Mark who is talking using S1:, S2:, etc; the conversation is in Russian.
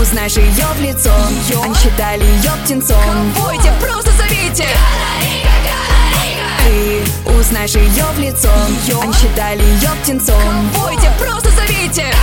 S1: узнаешь ее в лицо. Они считали ее птенцом.
S2: Пойте, просто зовите.
S1: Ты узнаешь ее в лицо. Они считали ее птенцом.
S2: Пойте, просто зовите.